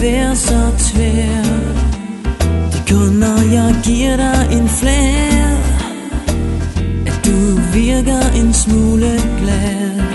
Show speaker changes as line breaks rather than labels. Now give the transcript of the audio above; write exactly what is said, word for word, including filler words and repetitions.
være så tvær. Det er kun når jeg giver dig en flær, at du virker en smule glad.